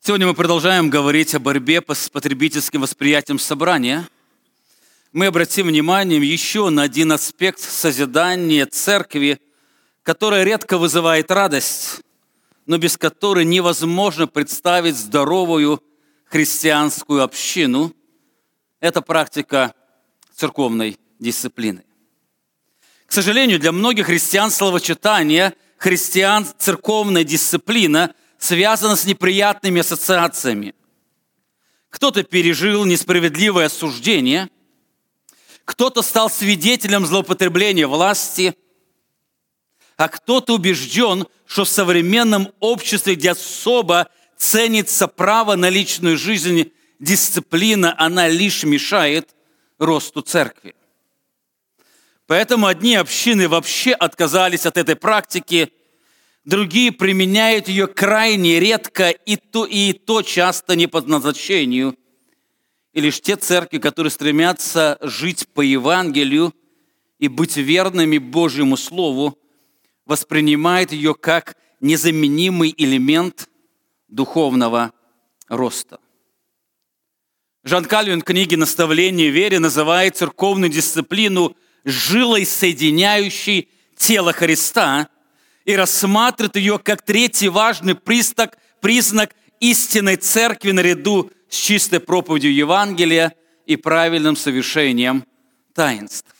Сегодня мы продолжаем говорить о борьбе с потребительским восприятием собрания. Мы обратим внимание еще на один аспект созидания церкви, который редко вызывает радость, но без которой невозможно представить здоровую христианскую общину. Это практика церковной дисциплины. К сожалению, для многих христиан словосочетание «христиан церковная дисциплина» связано с неприятными ассоциациями. Кто-то пережил несправедливое осуждение, кто-то стал свидетелем злоупотребления власти, а кто-то убежден, что в современном обществе, где особо ценится право на личную жизнь, дисциплина, она лишь мешает росту церкви. Поэтому одни общины вообще отказались от этой практики, другие применяют ее крайне редко и то часто не по назначению. И лишь те церкви, которые стремятся жить по Евангелию и быть верными Божьему Слову, воспринимают ее как незаменимый элемент духовного роста. Жан Кальвин в книге «Наставление в вере» называет церковную дисциплину жилой, соединяющей тело Христа, и рассматривает ее как третий важный признак истинной церкви наряду с чистой проповедью Евангелия и правильным совершением таинств.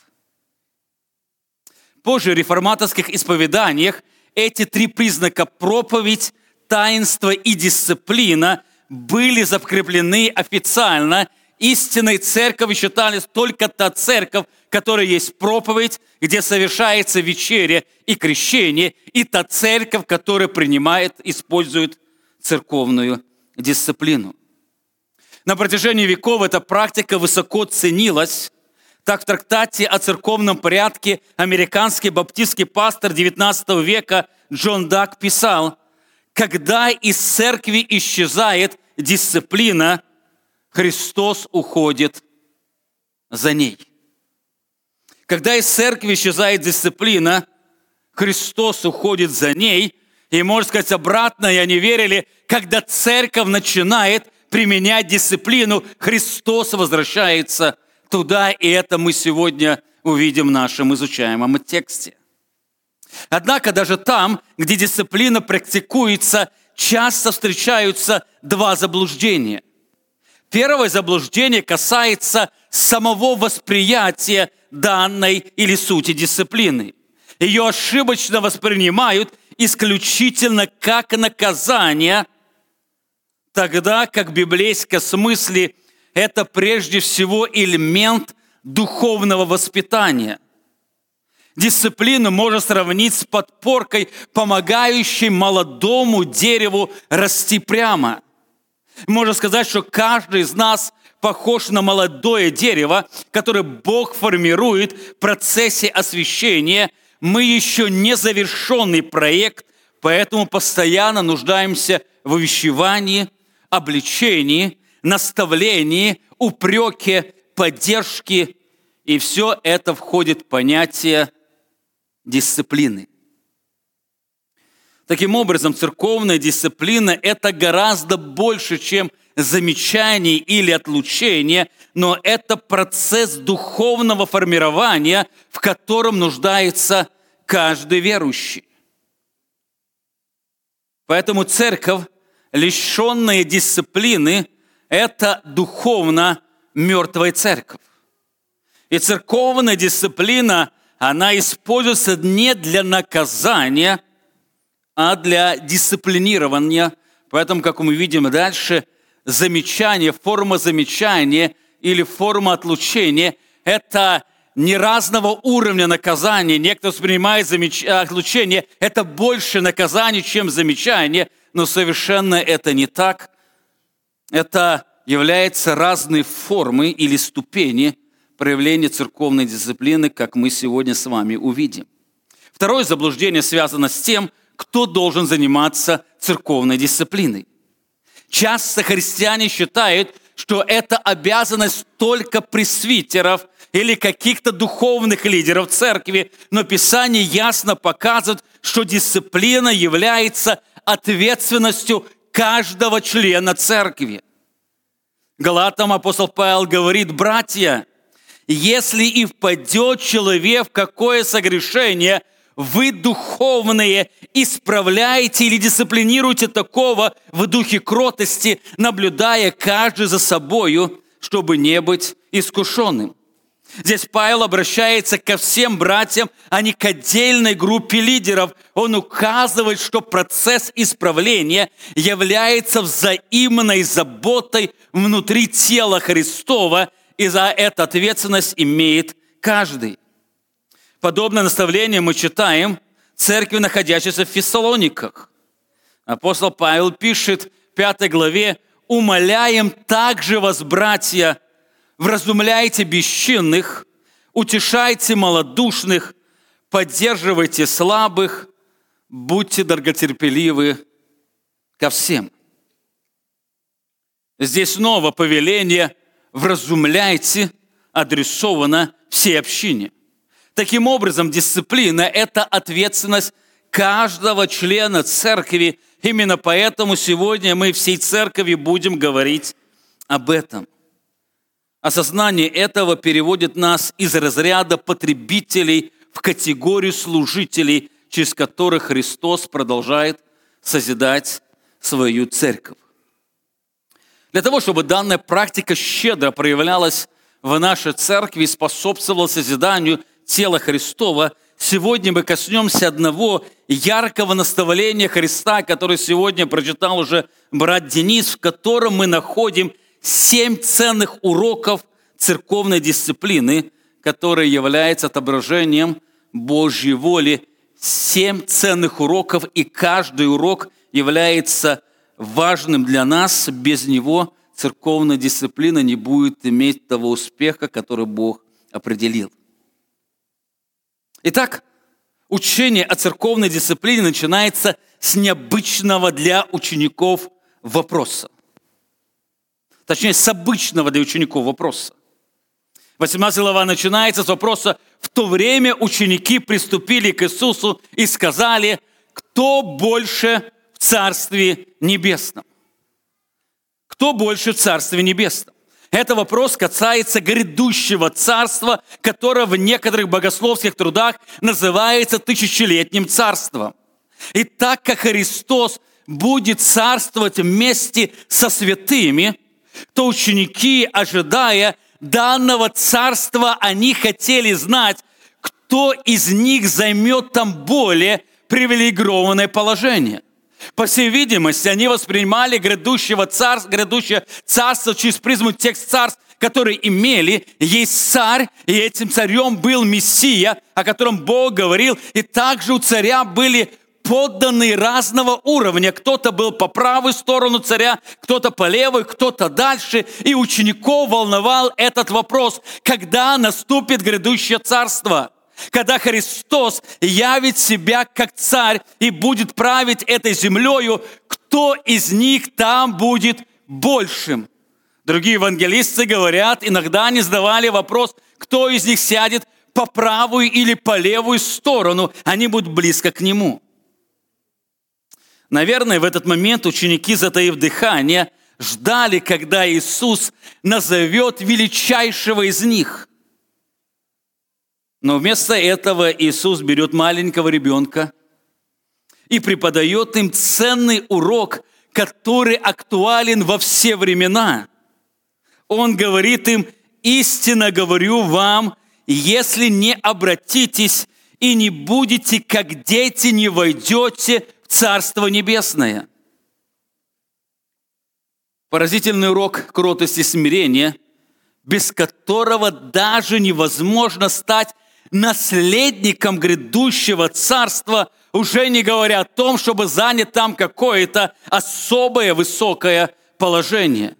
Позже в реформаторских исповеданиях эти три признака – проповедь, таинство и дисциплина – были закреплены официально. Истинной церковью считалась только та церковь, которая есть проповедь, где совершается вечеря и крещение, и та церковь, которая использует церковную дисциплину. На протяжении веков эта практика высоко ценилась. Так в трактате о церковном порядке американский баптистский пастор XIX века Джон Дак писал: «Когда из церкви исчезает дисциплина, Христос уходит за ней». Когда из церкви исчезает дисциплина, Христос уходит за ней. И, можно сказать, обратно, и они верили, когда церковь начинает применять дисциплину, Христос возвращается туда, и это мы сегодня увидим в нашем изучаемом тексте. Однако даже там, где дисциплина практикуется, часто встречаются два заблуждения. Первое заблуждение касается самого восприятия данной или сути дисциплины. Ее ошибочно воспринимают исключительно как наказание, тогда как в библейском смысле это прежде всего элемент духовного воспитания. Дисциплину можно сравнить с подпоркой, помогающей молодому дереву расти прямо. Можно сказать, что каждый из нас похож на молодое дерево, которое Бог формирует в процессе освящения. Мы еще не завершенный проект, поэтому постоянно нуждаемся в увещевании, обличении, наставлении, упреке, поддержке. И все это входит в понятие дисциплины. Таким образом, церковная дисциплина – это гораздо больше, чем замечание или отлучение, но это процесс духовного формирования, в котором нуждается каждый верующий. Поэтому церковь, лишенная дисциплины, это духовно мертвая церковь. И церковная дисциплина, она используется не для наказания, а для дисциплинирования. Поэтому, как мы видим дальше, форма замечания или форма отлучения – это не разного уровня наказания. Некоторые воспринимают отлучение – это больше наказание, чем замечание, но совершенно это не так. Это являются разные формы или ступени проявления церковной дисциплины, как мы сегодня с вами увидим. Второе заблуждение связано с тем, кто должен заниматься церковной дисциплиной. Часто христиане считают, что это обязанность только пресвитеров или каких-то духовных лидеров церкви, но Писание ясно показывает, что дисциплина является ответственностью каждого члена церкви. Галатам апостол Павел говорит: братья, если и впадет человек в какое согрешение, вы, духовные, исправляете или дисциплинируете такого в духе кротости, наблюдая каждый за собою, чтобы не быть искушенным. Здесь Павел обращается ко всем братьям, а не к отдельной группе лидеров. Он указывает, что процесс исправления является взаимной заботой внутри тела Христова, и за это ответственность имеет каждый. Подобное наставление мы читаем в церкви, находящейся в Фессалониках. Апостол Павел пишет в 5 главе: «Умоляем также вас, братья, вразумляйте бесчинных, утешайте малодушных, поддерживайте слабых, будьте долготерпеливы ко всем». Здесь снова повеление «вразумляйте» адресовано всей общине. Таким образом, дисциплина – это ответственность каждого члена церкви. Именно поэтому сегодня мы всей церкви будем говорить об этом. Осознание этого переводит нас из разряда потребителей в категорию служителей, через которых Христос продолжает созидать свою церковь. Для того, чтобы данная практика щедро проявлялась в нашей церкви и способствовала созиданию тела Христова, сегодня мы коснемся одного яркого наставления Христа, который сегодня прочитал уже брат Денис, в котором мы находим 7 ценных уроков церковной дисциплины, которые являются отображением Божьей воли. 7 ценных уроков, и каждый урок является важным для нас. Без него церковная дисциплина не будет иметь того успеха, который Бог определил. Итак, учение о церковной дисциплине начинается с необычного для учеников вопроса. Точнее, с обычного для учеников вопроса. 18 глава начинается с вопроса: «В то время ученики приступили к Иисусу и сказали: кто больше в Царстве Небесном?» Кто больше в Царстве Небесном? Это вопрос касается грядущего царства, которое в некоторых богословских трудах называется тысячелетним царством. И так как Христос будет царствовать вместе со святыми, то ученики, ожидая данного царства, они хотели знать, кто из них займет там более привилегированное положение. По всей видимости, они воспринимали грядущее царство через призму тех царств, которые имели. Есть царь, и этим царем был Мессия, о котором Бог говорил. И также у царя были подданные разного уровня. Кто-то был по правую сторону царя, кто-то по левой, кто-то дальше. И учеников волновал этот вопрос: когда наступит грядущее царство? Когда Христос явит себя как царь и будет править этой землею, кто из них там будет большим? Другие евангелисты говорят, иногда они задавали вопрос, кто из них сядет по правую или по левую сторону, они будут близко к Нему. Наверное, в этот момент ученики, затаив дыхание, ждали, когда Иисус назовет величайшего из них. Но вместо этого Иисус берет маленького ребенка и преподает им ценный урок, который актуален во все времена. Он говорит им: «Истинно говорю вам, если не обратитесь и не будете, как дети, не войдете в Царство Небесное». Поразительный урок кротости и смирения, без которого даже невозможно стать наследником грядущего царства, уже не говоря о том, чтобы занять там какое-то особое высокое положение.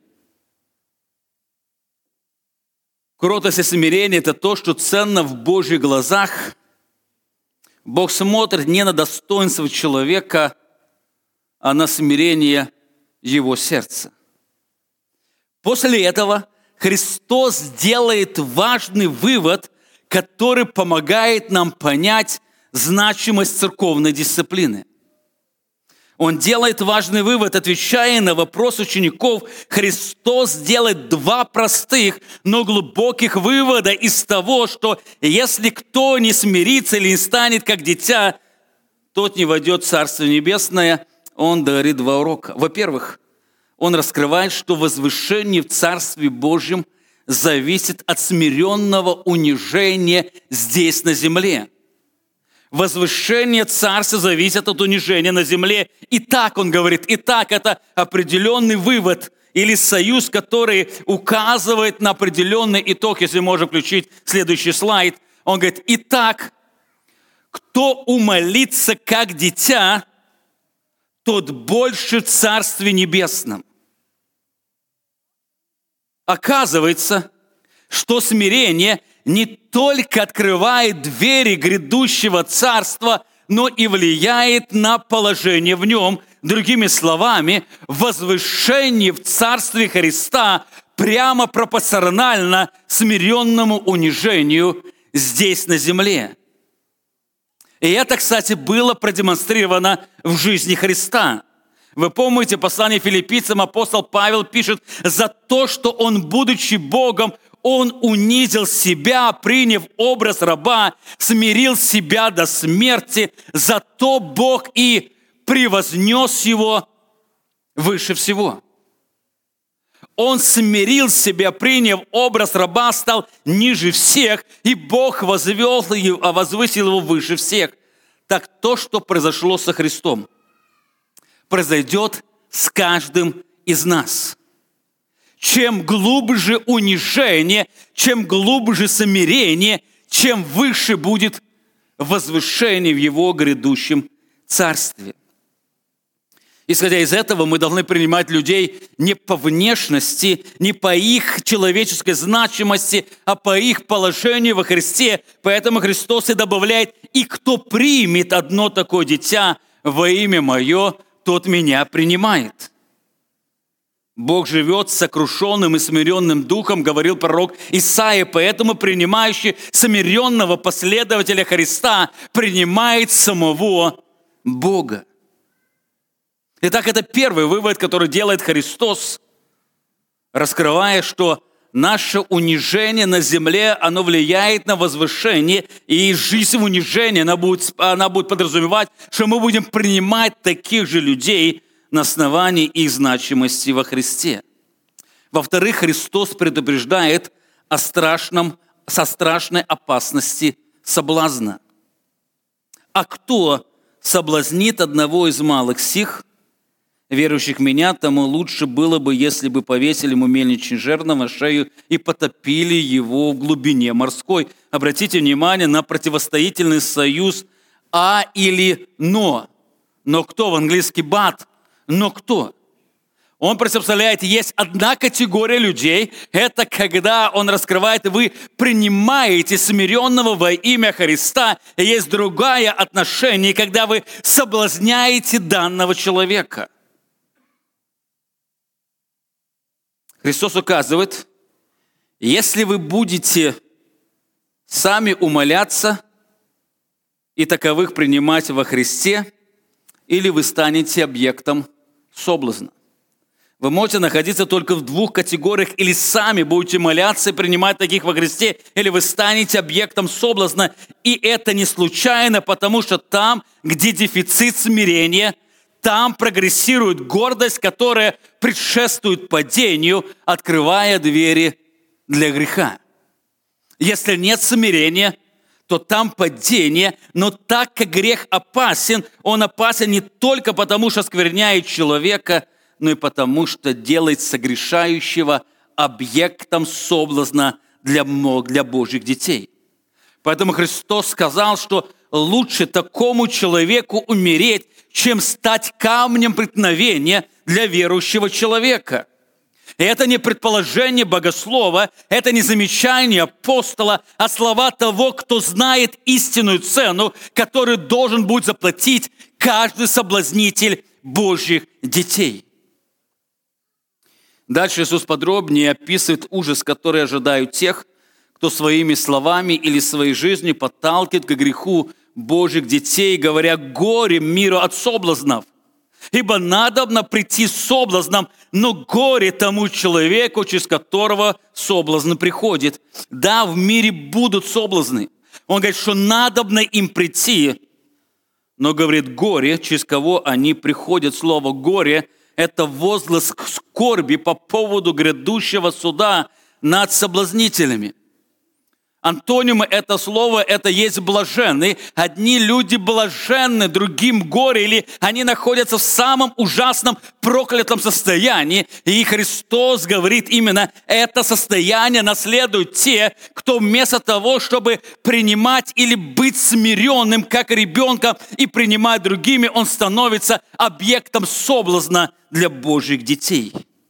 Кротость и смирение – это то, что ценно в Божьих глазах. Бог смотрит не на достоинство человека, а на смирение его сердца. После этого Христос делает важный вывод, который помогает нам понять значимость церковной дисциплины. Он делает важный вывод, отвечая на вопрос учеников. Христос делает два простых, но глубоких вывода из того, что если кто не смирится или не станет как дитя, тот не войдет в Царство Небесное. Он говорит два урока. Во-первых, он раскрывает, что возвышение в Царстве Божьем зависит от смиренного унижения здесь на земле. Возвышение Царства зависит от унижения на земле. Итак, он говорит, это определенный вывод или союз, который указывает на определенный итог, если можем включить следующий слайд. Он говорит, итак, кто умолится как дитя, тот больше в Царстве Небесном. Оказывается, что смирение не только открывает двери грядущего царства, но и влияет на положение в нем. Другими словами, возвышение в Царстве Христа прямо пропорционально смиренному унижению здесь на земле. И это, кстати, было продемонстрировано в жизни Христа. Вы помните, послание филиппийцам апостол Павел пишет, «За то, что Он, будучи Богом, Он унизил себя, приняв образ раба, смирил себя до смерти, зато Бог и превознес Его выше всего». Он смирил себя, приняв образ раба, стал ниже всех, и Бог возвысил его выше всех. Так то, что произошло со Христом, произойдет с каждым из нас. Чем глубже унижение, чем глубже смирение, чем выше будет возвышение в Его грядущем Царстве. Исходя из этого, мы должны принимать людей не по внешности, не по их человеческой значимости, а по их положению во Христе. Поэтому Христос и добавляет, «И кто примет одно такое дитя во имя Мое, тот Меня принимает». Бог живет с сокрушенным и смиренным духом, говорил пророк Исаия, поэтому принимающий смиренного последователя Христа принимает самого Бога. Итак, это первый вывод, который делает Христос, раскрывая, что наше унижение на земле, оно влияет на возвышение, и жизнь в унижении, она будет подразумевать, что мы будем принимать таких же людей на основании их значимости во Христе. Во-вторых, Христос предупреждает со страшной опасности соблазна. А кто соблазнит одного из малых сих, верующих в Меня, тому лучше было бы, если бы повесили ему мельничный жернов на шею и потопили его в глубине морской. Обратите внимание на противостоятельный союз «а» или «но». Но кто в английский «but»? Но кто? Он представляет, есть одна категория людей, это когда он раскрывает, вы принимаете смиренного во имя Христа, и есть другое отношение, когда вы соблазняете данного человека. Христос указывает, если вы будете сами умоляться и таковых принимать во Христе, или вы станете объектом соблазна. Вы можете находиться только в двух категориях, или сами будете моляться и принимать таких во Христе, или вы станете объектом соблазна. И это не случайно, потому что там, где дефицит смирения, там прогрессирует гордость, которая предшествует падению, открывая двери для греха. Если нет смирения, то там падение, но так как грех опасен, он опасен не только потому, что оскверняет человека, но и потому, что делает согрешающего объектом соблазна для Божьих детей. Поэтому Христос сказал, что лучше такому человеку умереть, чем стать камнем преткновения для верующего человека. И это не предположение богослова, это не замечание апостола, а слова того, кто знает истинную цену, которую должен будет заплатить каждый соблазнитель Божьих детей. Дальше Иисус подробнее описывает ужас, который ожидают тех, кто своими словами или своей жизнью подталкивает к греху Божьих детей, говоря: «Горе миру от соблазнов». Ибо надобно прийти с соблазном, но горе тому человеку, через которого соблазн приходит. Да, в мире будут соблазны. Он говорит, что надобно им прийти, но говорит горе, через кого они приходят. Слово «горе» – это возглас скорби по поводу грядущего суда над соблазнителями. Антонимы это слово, это есть блаженный. Одни люди блаженны, другим горе, или они находятся в самом ужасном проклятом состоянии. И Христос говорит именно, это состояние наследуют те, кто вместо того, чтобы принимать или быть смиренным, как ребенка, и принимать другими, он становится объектом соблазна для Божьих детей.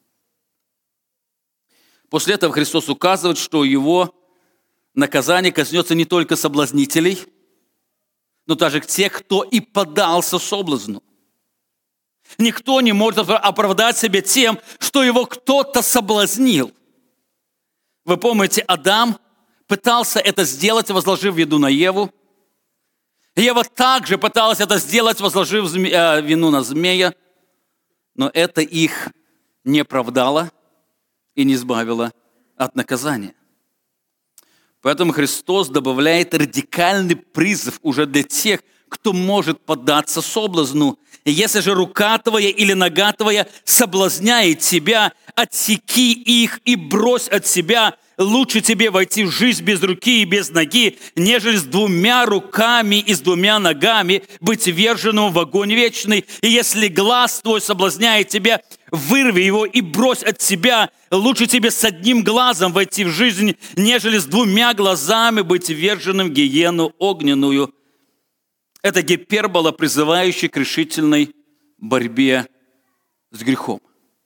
После этого Христос указывает, что его наказание коснется не только соблазнителей, но также тех, кто и поддался соблазну. Никто не может оправдать себя тем, что его кто-то соблазнил. Вы помните, Адам пытался это сделать, возложив вину на Еву. Ева также пыталась это сделать, возложив вину на змея. Но это их не оправдало и не избавило от наказания. Поэтому Христос добавляет радикальный призыв уже для тех, кто может поддаться соблазну. И если же рука твоя или нога твоя соблазняет тебя, отсеки их и брось от себя. Лучше тебе войти в жизнь без руки и без ноги, нежели с 2 руками и с 2 ногами быть вверженным в огонь вечный. И если глаз твой соблазняет тебя, вырви его и брось от себя. Лучше тебе с 1 глазом войти в жизнь, нежели с 2 глазами быть вверженным в гиену огненную. Это гипербола, призывающая к решительной борьбе с грехом.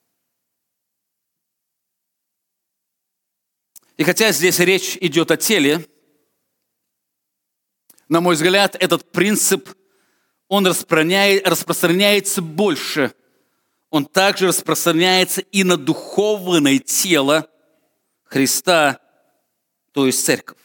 И хотя здесь речь идет о теле, на мой взгляд, этот принцип, он распространяется больше. Он также распространяется и на духовное тело Христа, то есть церковь.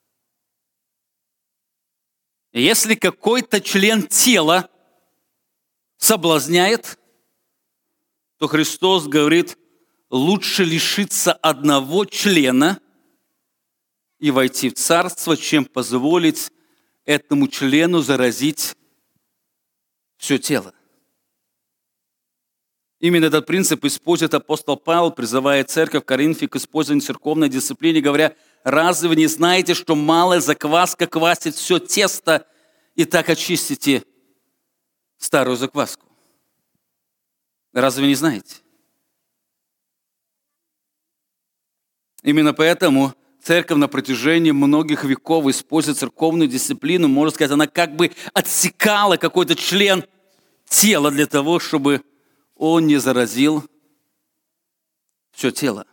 И если какой-то член тела соблазняет, то Христос говорит, лучше лишиться 1 члена и войти в царство, чем позволить этому члену заразить все тело. Именно этот принцип использует апостол Павел, призывая церковь в Коринфе к использованию церковной дисциплины, говоря, разве вы не знаете, что малая закваска квасит все тесто, и так очистите старую закваску? Разве вы не знаете? Именно поэтому церковь на протяжении многих веков использует церковную дисциплину, можно сказать, она как бы отсекала какой-то член тела для того, чтобы он не заразил все тело.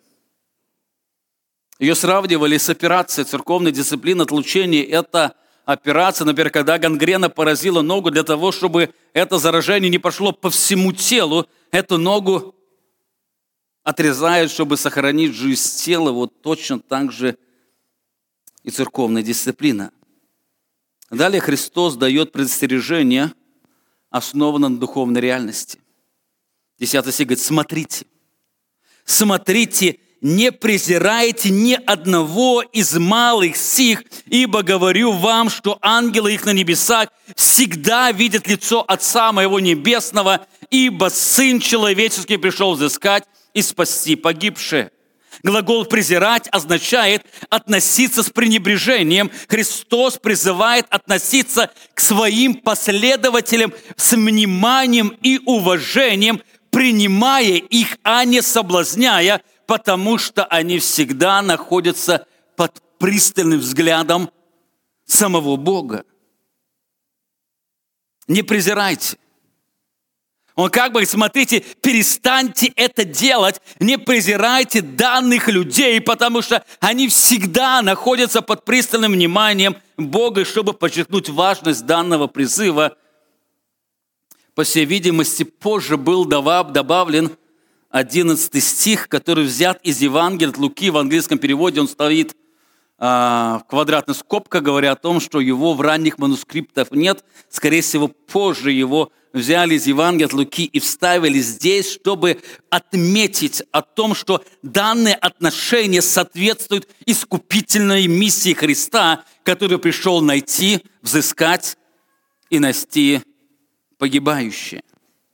Ее сравнивали с операцией церковной дисциплины отлучения. Это операция, например, когда гангрена поразила ногу, для того, чтобы это заражение не пошло по всему телу, эту ногу отрезают, чтобы сохранить жизнь тела. Вот точно так же и церковная дисциплина. Далее Христос дает предостережение, основанное на духовной реальности. 10 стих говорит, смотрите, не презирайте ни одного из малых сих, ибо говорю вам, что ангелы их на небесах всегда видят лицо Отца Моего Небесного, ибо Сын Человеческий пришел взыскать и спасти погибшие. Глагол «презирать» означает относиться с пренебрежением. Христос призывает относиться к своим последователям с вниманием и уважением, принимая их, а не соблазняя, потому что они всегда находятся под пристальным взглядом самого Бога. Не презирайте. Он как бы, смотрите, перестаньте это делать, не презирайте данных людей, потому что они всегда находятся под пристальным вниманием Бога, чтобы подчеркнуть важность данного призыва. По всей видимости, позже был добавлен 11 стих, который взят из Евангелия от Луки, в английском переводе он стоит квадратная скобка, говоря о том, что его в ранних манускриптах нет. Скорее всего, позже его взяли из Евангелия от Луки и вставили здесь, чтобы отметить о том, что данные отношения соответствуют искупительной миссии Христа, который пришел найти, взыскать и нести погибающие.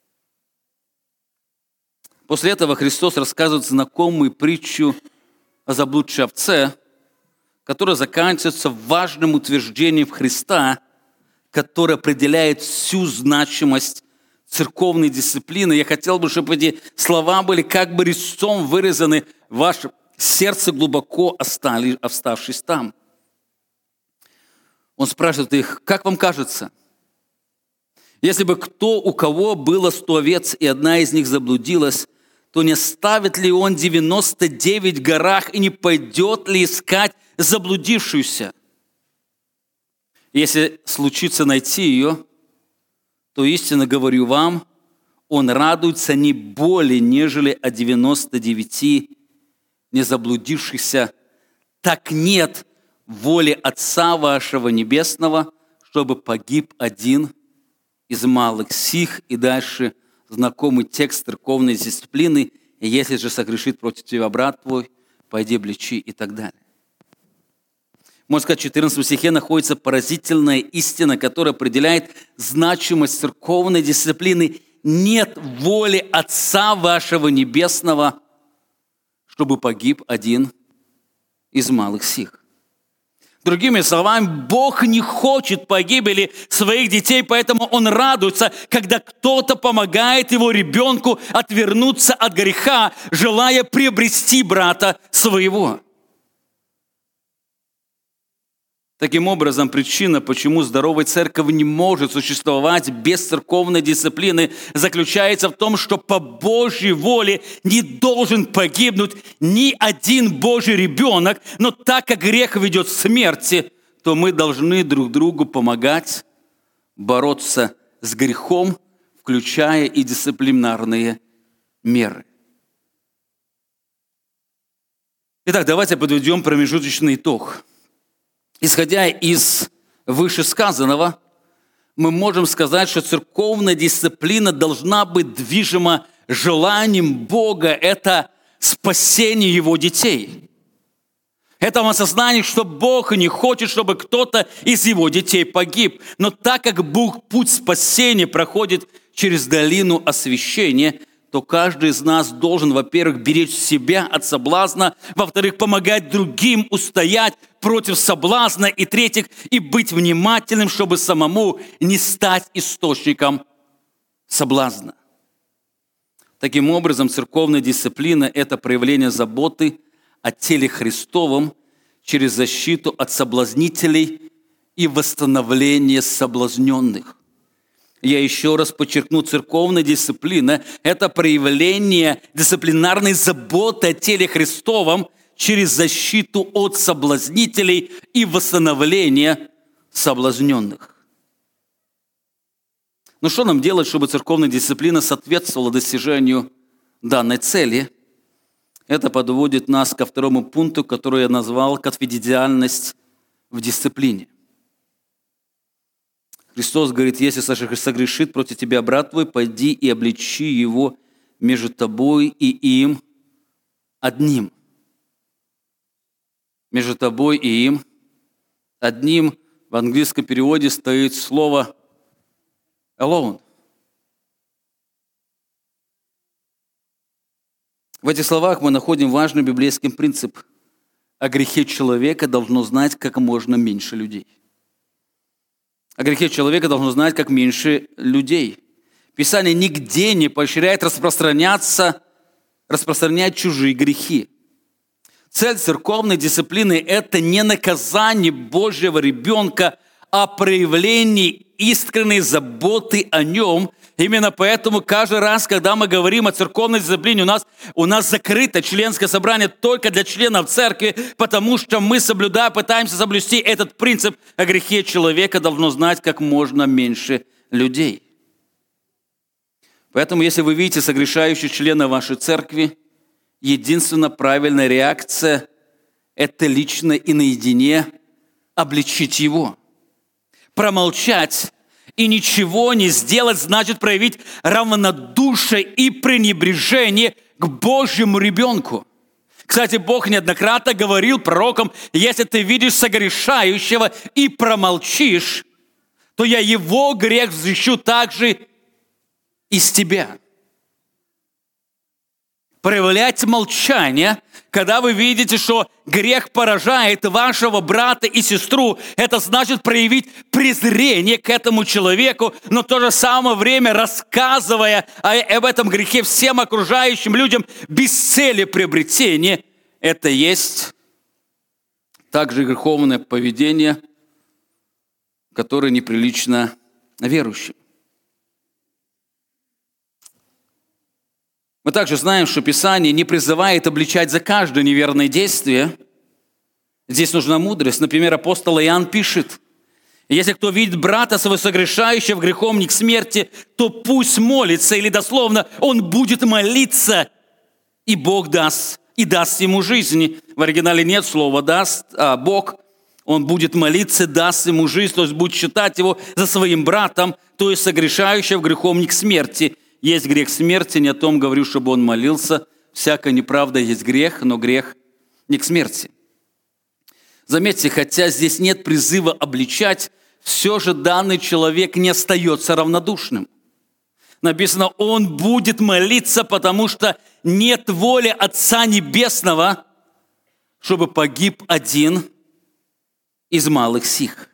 После этого Христос рассказывает знакомую притчу о заблудшей овце, которая заканчивается важным утверждением Христа, которое определяет всю значимость церковной дисциплины. Я хотел бы, чтобы эти слова были как бы резцом вырезаны в ваше сердце, глубоко оставшись там. Он спрашивает их: как вам кажется, если бы у кого было 100 овец, и одна из них заблудилась, то не оставит ли он 99 в горах и не пойдет ли искать заблудившуюся? Если случится найти ее, то истинно говорю вам, он радуется не более, нежели о 99 не заблудившихся. Так нет воли Отца вашего Небесного, чтобы погиб один из малых сих. И дальше знакомый текст церковной дисциплины: если же согрешит против тебя брат твой, пойди обличи, и так далее. Можно сказать, в 14 стихе находится поразительная истина, которая определяет значимость церковной дисциплины. Нет воли Отца вашего Небесного, чтобы погиб один из малых сих. Другими словами, Бог не хочет погибели своих детей, поэтому Он радуется, когда кто-то помогает его ребенку отвернуться от греха, желая приобрести брата своего. Таким образом, причина, почему здоровая церковь не может существовать без церковной дисциплины, заключается в том, что по Божьей воле не должен погибнуть ни один Божий ребенок, но так как грех ведет к смерти, то мы должны друг другу помогать бороться с грехом, включая и дисциплинарные меры. Итак, давайте подведем промежуточный итог. Исходя из вышесказанного, мы можем сказать, что церковная дисциплина должна быть движима желанием Бога. Это спасение Его детей. Это в осознании, что Бог не хочет, чтобы кто-то из Его детей погиб. Но так как путь спасения проходит через долину освящения, то каждый из нас должен, во-первых, беречь себя от соблазна, во-вторых, помогать другим устоять против соблазна, и в-третьих, и быть внимательным, чтобы самому не стать источником соблазна. Таким образом, церковная дисциплина – это проявление заботы о теле Христовом через защиту от соблазнителей и восстановление соблазненных. Я еще раз подчеркну, церковная дисциплина – это проявление дисциплинарной заботы о теле Христовом через защиту от соблазнителей и восстановление соблазненных. Но что нам делать, чтобы церковная дисциплина соответствовала достижению данной цели? Это подводит нас ко второму пункту, который я назвал конфиденциальность в дисциплине. Христос говорит: если согрешит против тебя брат твой, пойди и обличи его между тобой и им одним. Между тобой и им одним в английском переводе стоит слово alone. В этих словах мы находим важный библейский принцип. О грехе человека должно знать как можно меньше людей. О грехе человека должно знать как меньше людей. Писание нигде не поощряет распространять чужие грехи. Цель церковной дисциплины – это не наказание Божьего ребенка, а проявление искренней заботы о нем. Именно поэтому каждый раз, когда мы говорим о церковной дисциплине, у нас закрыто членское собрание только для членов церкви, потому что мы, пытаемся соблюсти этот принцип: о грехе человека должно знать как можно меньше людей. Поэтому, если вы видите согрешающих членов вашей церкви, единственная правильная реакция – это лично и наедине обличить его. Промолчать и ничего не сделать значит проявить равнодушие и пренебрежение к Божьему ребенку. Кстати, Бог неоднократно говорил пророкам: если ты видишь согрешающего и промолчишь, то я его грех взыщу также из тебя. Проявлять молчание, когда вы видите, что грех поражает вашего брата и сестру, это значит проявить презрение к этому человеку, но в то же самое время рассказывая об этом грехе всем окружающим людям без цели приобретения, это есть также греховное поведение, которое неприлично верующим. Мы также знаем, что Писание не призывает обличать за каждое неверное действие. Здесь нужна мудрость. Например, апостол Иоанн пишет: если кто видит брата своего согрешающего грехом не к смерти, то пусть молится, или дословно, он будет молиться, и Бог даст ему жизнь. В оригинале нет слова «даст», а Бог, он будет молиться, даст ему жизнь, то есть будет считать его за своим братом, то есть согрешающего грехом не к смерти. Есть грех смерти, не о том говорю, чтобы он молился. Всякая неправда есть грех, но грех не к смерти. Заметьте, хотя здесь нет призыва обличать, все же данный человек не остается равнодушным. Написано, он будет молиться, потому что нет воли Отца Небесного, чтобы погиб один из малых сих.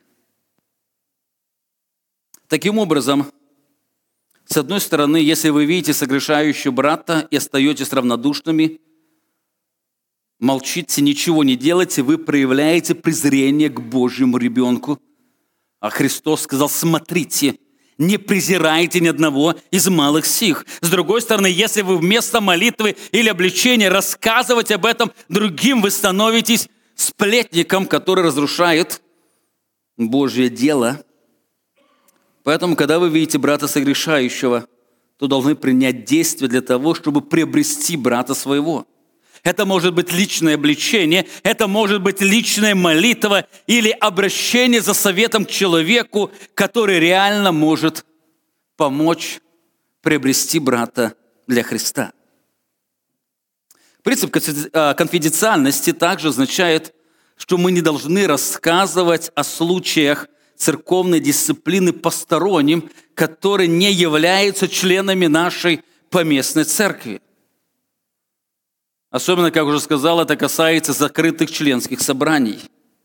Таким образом, с одной стороны, если вы видите согрешающего брата и остаетесь равнодушными, молчите, ничего не делайте, вы проявляете презрение к Божьему ребенку. А Христос сказал: смотрите, не презирайте ни одного из малых сих. С другой стороны, если вы вместо молитвы или обличения рассказываете об этом другим, вы становитесь сплетником, который разрушает Божье дело. Поэтому, когда вы видите брата согрешающего, то должны принять действия для того, чтобы приобрести брата своего. Это может быть личное обличение, это может быть личная молитва или обращение за советом к человеку, который реально может помочь приобрести брата для Христа. Принцип конфиденциальности также означает, что мы не должны рассказывать о случаях церковной дисциплины посторонним, которые не являются членами нашей поместной церкви. Особенно, как уже сказал, это касается закрытых членских собраний.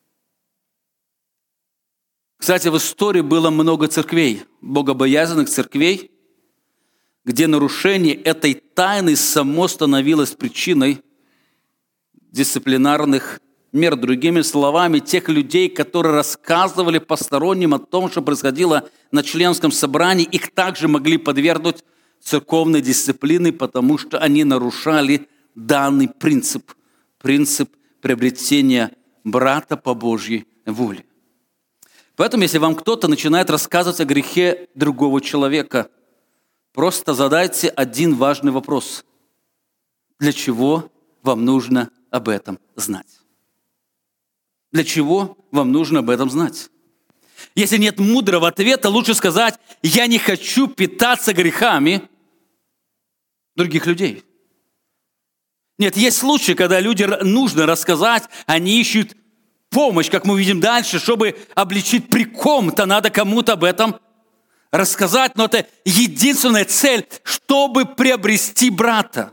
Кстати, в истории было много церквей, богобоязненных церквей, где нарушение этой тайны само становилось причиной дисциплинарных мер. Другими словами, тех людей, которые рассказывали посторонним о том, что происходило на членском собрании, их также могли подвергнуть церковной дисциплине, потому что они нарушали данный принцип приобретения брата по Божьей воле. Поэтому, если вам кто-то начинает рассказывать о грехе другого человека, просто задайте один важный вопрос: для чего вам нужно об этом знать? Для чего вам нужно об этом знать? Если нет мудрого ответа, лучше сказать: я не хочу питаться грехами других людей. Нет, есть случаи, когда людям нужно рассказать, они ищут помощь, как мы видим дальше, чтобы обличить при ком-то, надо кому-то об этом рассказать, но это единственная цель, чтобы приобрести брата.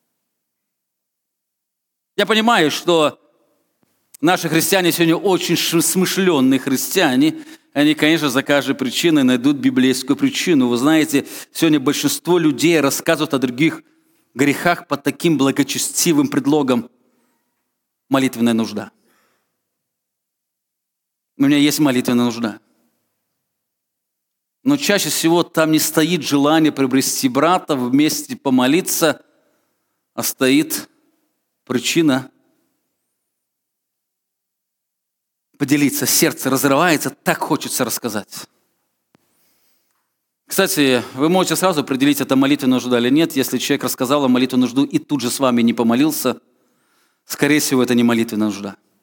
Я понимаю, что наши христиане сегодня очень смышленные христиане. Они, конечно, за каждой причиной найдут библейскую причину. Вы знаете, сегодня большинство людей рассказывают о других грехах под таким благочестивым предлогом: молитвенная нужда. У меня есть молитвенная нужда. Но чаще всего там не стоит желание приобрести брата, вместе помолиться, а стоит причина поделиться. Сердце разрывается, так хочется рассказать. Кстати, вы можете сразу определить, это молитвенная нужда или нет. Если человек рассказал о молитвенную нужду и тут же с вами не помолился, скорее всего, это не молитвенная нужда.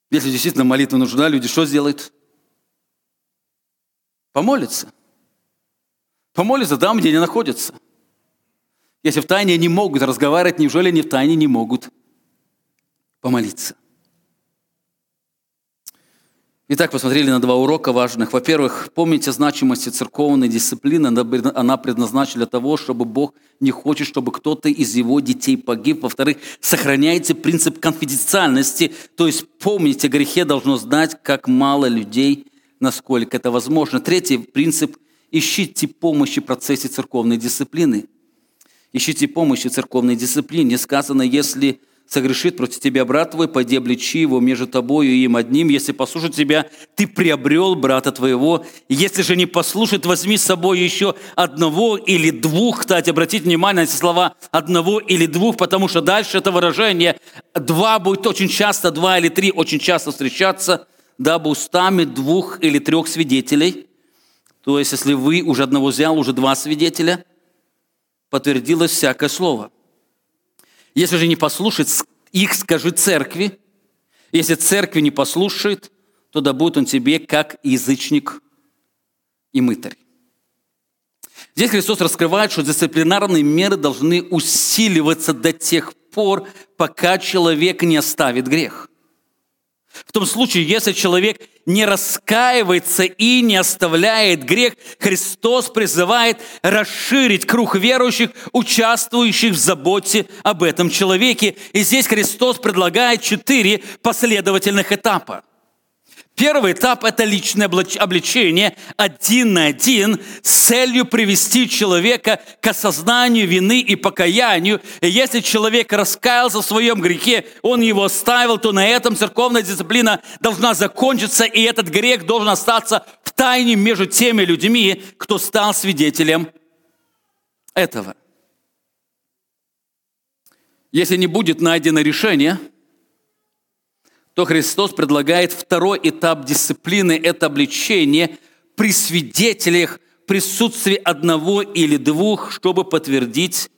Если действительно молитва нужна, люди что сделают? Помолятся. Помолятся там, где они находятся. Если в тайне не могут разговаривать, неужели они в тайне не могут помолиться? Итак, посмотрели на два урока важных. Во-первых, помните о значимости церковной дисциплины. Она предназначена для того, чтобы Бог не хочет, чтобы кто-то из его детей погиб. Во-вторых, сохраняйте принцип конфиденциальности. То есть помните, о грехе должно знать как мало людей, насколько это возможно. Третий принцип – ищите помощи в процессе церковной дисциплины. Ищите помощи в церковной дисциплине. Сказано, если согрешит против тебя брат твой, пойди обличи его между тобою и им одним. Если послушает тебя, ты приобрел брата твоего. Если же не послушает, возьми с собой еще одного или двух. Кстати, обратите внимание на эти слова «одного или двух», потому что дальше это выражение «два» будет очень часто, «два» или «три» очень часто встречаться, дабы устами двух или трех свидетелей. То есть, если вы уже одного взял, уже два свидетеля, подтвердилось всякое слово. Если же не послушает их, скажи церкви. Если церкви не послушает, то да будет он тебе как язычник и мытарь. Здесь Христос раскрывает, что дисциплинарные меры должны усиливаться до тех пор, пока человек не оставит грех. В том случае, если человек не раскаивается и не оставляет грех, Христос призывает расширить круг верующих, участвующих в заботе об этом человеке. И здесь Христос предлагает 4 последовательных этапа. Первый этап – это личное обличение один на один с целью привести человека к осознанию вины и покаянию. И если человек раскаялся в своем грехе, он его оставил, то на этом церковная дисциплина должна закончиться, и этот грех должен остаться в тайне между теми людьми, кто стал свидетелем этого. Если не будет найдено решение, то Христос предлагает второй этап дисциплины – это обличение при свидетелях в присутствии одного или двух, чтобы подтвердить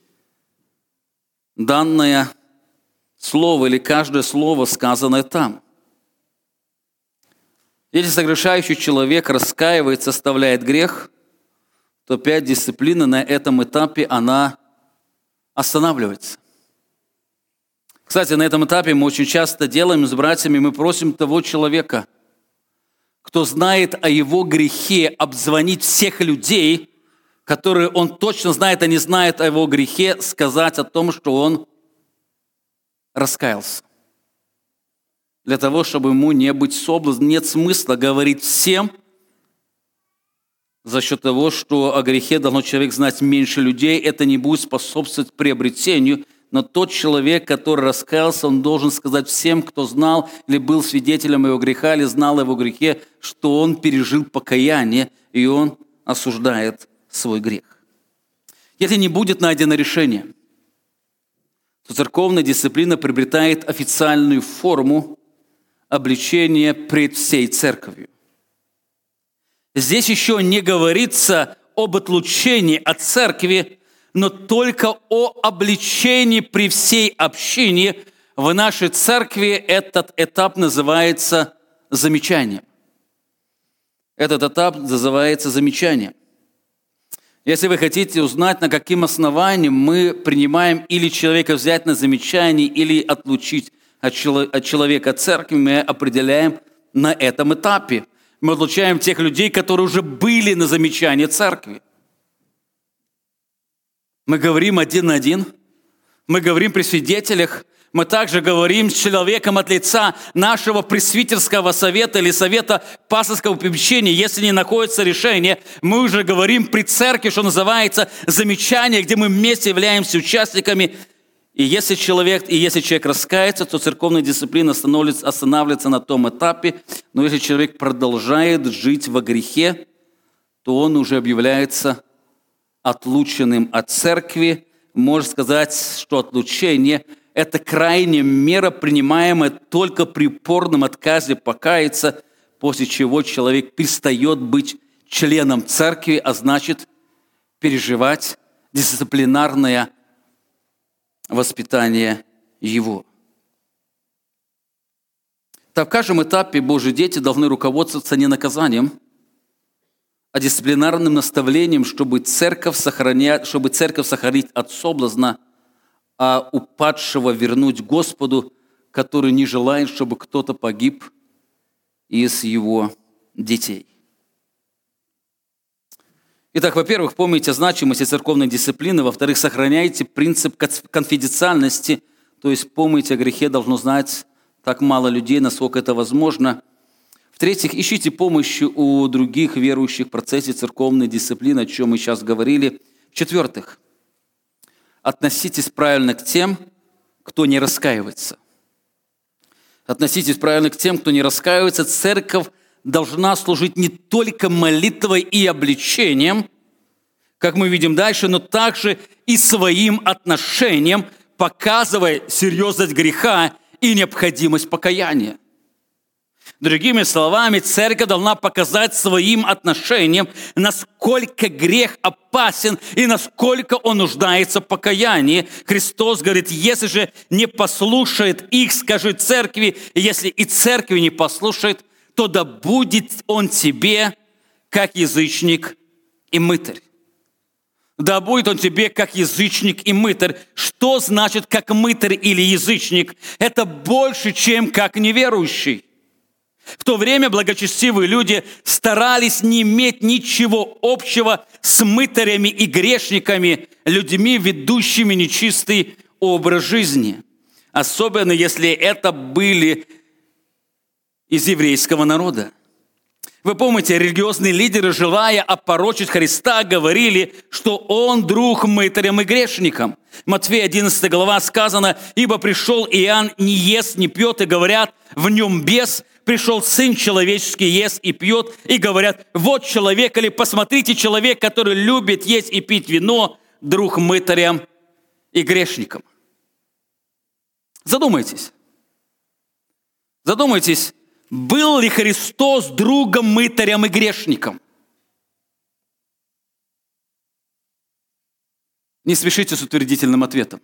данное слово или каждое слово, сказанное там. Если согрешающий человек раскаивается, оставляет грех, то опять дисциплина на этом этапе, она останавливается. Кстати, на этом этапе мы очень часто делаем с братьями, мы просим того человека, кто знает о его грехе, обзвонить всех людей, которые он точно знает, они знают о его грехе, сказать о том, что он раскаялся. Для того, чтобы ему не быть соблазном, нет смысла говорить всем за счет того, что о грехе должен человек знать меньше людей, это не будет способствовать приобретению. Но тот человек, который раскаялся, он должен сказать всем, кто знал или был свидетелем его греха, или знал о его грехе, что он пережил покаяние, и он осуждает свой грех. Если не будет найдено решение, то церковная дисциплина приобретает официальную форму обличения пред всей церковью. Здесь еще не говорится об отлучении от церкви, но только о обличении при всей общине. В нашей церкви этот этап называется замечанием. Этот этап называется замечанием. Если вы хотите узнать, на каким основанием мы принимаем или человека взять на замечание, или отлучить от человека церкви, мы определяем на этом этапе. Мы отлучаем тех людей, которые уже были на замечании церкви. Мы говорим один на один, мы говорим при свидетелях, мы также говорим с человеком от лица нашего пресвитерского совета или совета пасторского попечения. Если не находится решение, мы уже говорим при церкви, что называется замечание, где мы вместе являемся участниками. И если человек раскается, то церковная дисциплина останавливается на том этапе. Но если человек продолжает жить во грехе, то он уже объявляется отлученным от церкви. Можно сказать, что отлучение – это крайняя мера, принимаемая только при упорном отказе покаяться, после чего человек перестает быть членом церкви, а значит переживать дисциплинарное воспитание его. Так в каждом этапе Божьи дети должны руководствоваться не наказанием, а дисциплинарным наставлением, чтобы церковь сохранить от соблазна, а упадшего вернуть Господу, который не желает, чтобы кто-то погиб из его детей. Итак, во-первых, помните о значимости церковной дисциплины, во-вторых, сохраняйте принцип конфиденциальности, то есть помните о грехе должно знать так мало людей, насколько это возможно. В-третьих, ищите помощи у других верующих в процессе церковной дисциплины, о чем мы сейчас говорили. В-четвертых, относитесь правильно к тем, кто не раскаивается. Относитесь правильно к тем, кто не раскаивается. Церковь должна служить не только молитвой и обличением, как мы видим дальше, но также и своим отношением, показывая серьезность греха и необходимость покаяния. Другими словами, церковь должна показать своим отношением, насколько грех опасен и насколько он нуждается в покаянии. Христос говорит, если же не послушает их, скажи церкви, и если и церкви не послушает, то да будет он тебе, как язычник и мытарь. Да будет он тебе, как язычник и мытарь. Что значит, как мытарь или язычник? Это больше, чем как неверующий. В то время благочестивые люди старались не иметь ничего общего с мытарями и грешниками, людьми, ведущими нечистый образ жизни. Особенно, если это были из еврейского народа. Вы помните, религиозные лидеры, желая опорочить Христа, говорили, что Он друг мытарям и грешникам. Матфея 11 глава сказано, «Ибо пришел Иоанн, не ест, не пьет, и говорят, в нем бес, пришел Сын Человеческий, ест и пьет, и говорят, вот человек, или посмотрите, человек, который любит есть и пить вино, друг мытарям и грешникам». Задумайтесь. Задумайтесь, был ли Христос другом мытарям и грешникам? Не спешите с утвердительным ответом.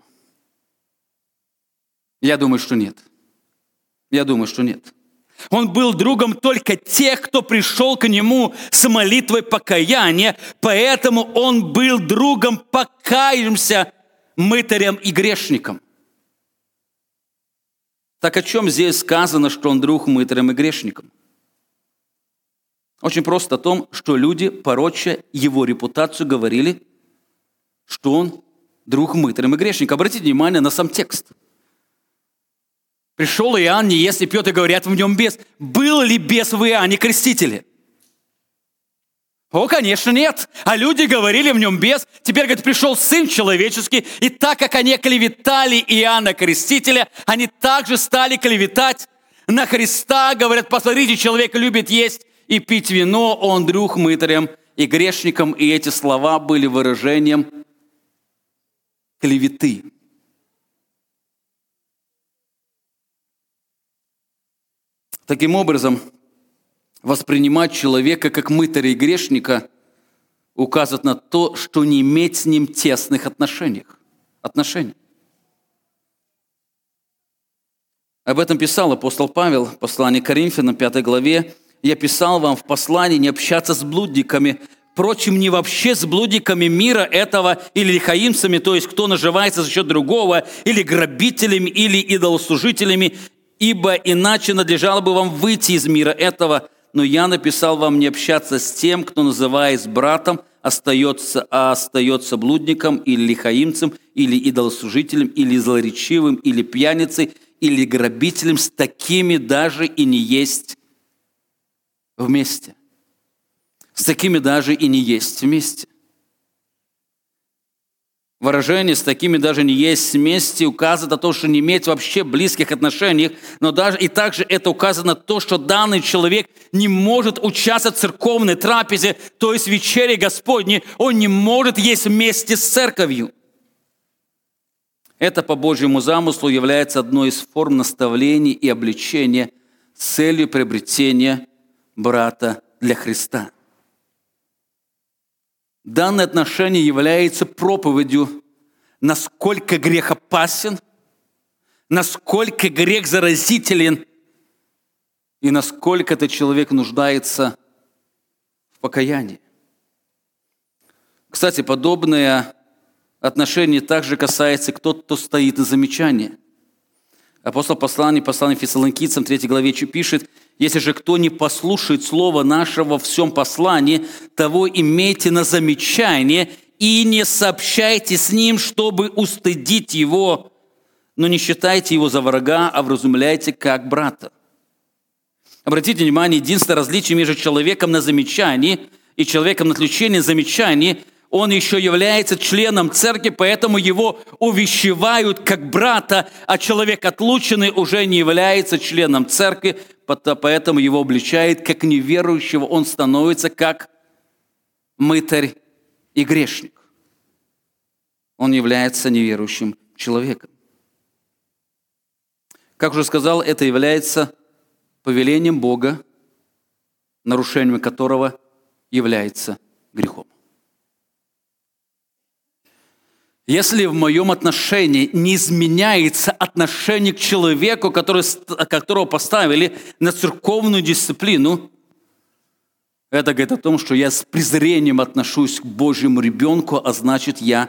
Я думаю, что нет. Я думаю, что нет. Он был другом только тех, кто пришел к Нему с молитвой покаяния, поэтому Он был другом покаявшимся мытарям и грешникам. Так о чем здесь сказано, что Он друг мытарям и грешникам? Очень просто о том, что люди, пороча Его репутацию, говорили, что Он друг мытарям и грешникам. Обратите внимание на сам текст. Пришел Иоанн, не ест и пьет, и говорят, в нем бес. Был ли бес в Иоанне Крестителе? О, конечно, нет. А люди говорили, в нем бес. Теперь, говорит, пришел Сын Человеческий, и так как они клеветали Иоанна Крестителя, они также стали клеветать на Христа. Говорят, посмотрите, человек любит есть и пить вино, он друг мытарям и грешникам. И эти слова были выражением клеветы. Таким образом, воспринимать человека как мытаря и грешника указывает на то, что не иметь с ним тесных отношений. Об этом писал апостол Павел в послании к Коринфянам, 5 главе. «Я писал вам в послании не общаться с блудниками, впрочем, не вообще с блудниками мира этого или лихаимцами, то есть кто наживается за счет другого, или грабителями, или идолослужителями, ибо иначе надлежало бы вам выйти из мира этого. Но я написал вам не общаться с тем, кто, называясь братом, остается блудником или лихаимцем, или идолослужителем, или злоречивым, или пьяницей, или грабителем. С такими даже и не есть вместе». С такими даже и не есть вместе. Выражение «с такими даже не есть вместе» указывает на то, что не иметь вообще близких отношений, но даже и также это указывает на то, что данный человек не может участвовать в церковной трапезе, то есть в вечере Господней, он не может есть вместе с церковью. Это по Божьему замыслу является одной из форм наставления и обличения с целью приобретения брата для Христа. Данное отношение является проповедью, насколько грех опасен, насколько грех заразителен и насколько этот человек нуждается в покаянии. Кстати, подобное отношение также касается кто-то, кто стоит на замечании. Апостол послание Фессалоникийцам 3 главе пишет: «Если же кто не послушает слова нашего во всем послании, того имейте на замечание и не сообщайте с ним, чтобы устыдить его, но не считайте его за врага, а вразумляйте как брата». Обратите внимание, единственное различие между человеком на замечании и человеком на отлучении замечаний – он еще является членом церкви, поэтому его увещевают как брата, а человек отлученный уже не является членом церкви, поэтому его обличают как неверующего, он становится как мытарь и грешник. Он является неверующим человеком. Как уже сказал, это является повелением Бога, нарушением которого является грехом. Если в моем отношении не изменяется отношение к человеку, которого поставили на церковную дисциплину, это говорит о том, что я с презрением отношусь к Божьему ребенку, а значит, я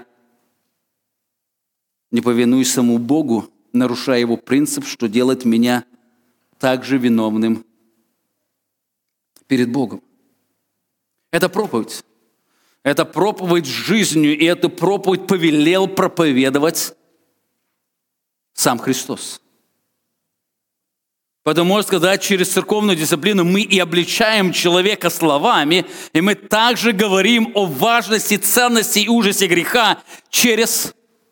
не повинуюсь самому Богу, нарушая его принцип, что делает меня также виновным перед Богом. Это проповедь. Это проповедь жизнью, и эту проповедь повелел проповедовать сам Христос. Поэтому, можно сказать, через церковную дисциплину мы и обличаем человека словами, и мы также говорим о важности, ценности и ужасе греха через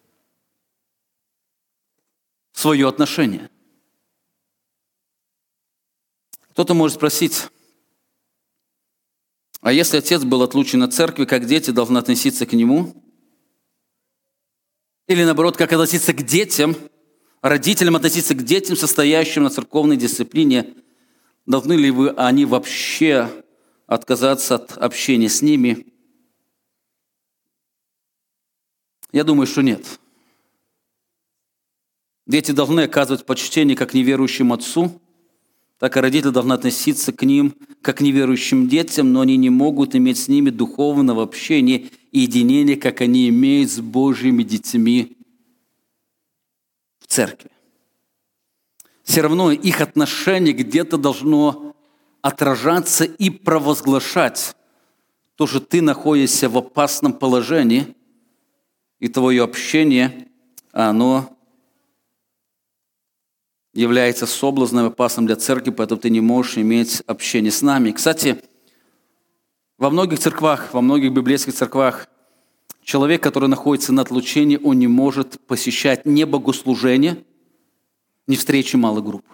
свое отношение. Кто-то может спросить: а если отец был отлучен от церкви, как дети должны относиться к нему? Или наоборот, как относиться к детям, родителям относиться к детям, состоящим на церковной дисциплине? Должны ли они вообще отказаться от общения с ними? Я думаю, что нет. Дети должны оказывать почтение как неверующему отцу, так и родители должны относиться к ним как к неверующим детям, но они не могут иметь с ними духовного общения и единения, как они имеют с Божьими детьми в церкви. Все равно их отношение где-то должно отражаться и провозглашать то, что ты находишься в опасном положении, и твое общение, оно является соблазном, опасным для церкви, поэтому ты не можешь иметь общение с нами. Кстати, во многих церквах, во многих библейских церквах человек, который находится на отлучении, он не может посещать ни богослужения, ни встречи малых групп.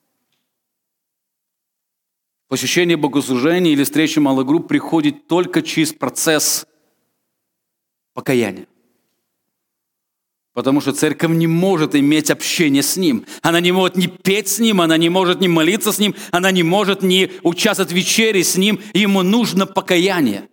Посещение богослужения или встречи малых групп приходит только через процесс покаяния. Потому что церковь не может иметь общение с ним. Она не может ни петь с ним, она не может ни молиться с ним, она не может ни участвовать в вечере с ним. Ему нужно покаяние.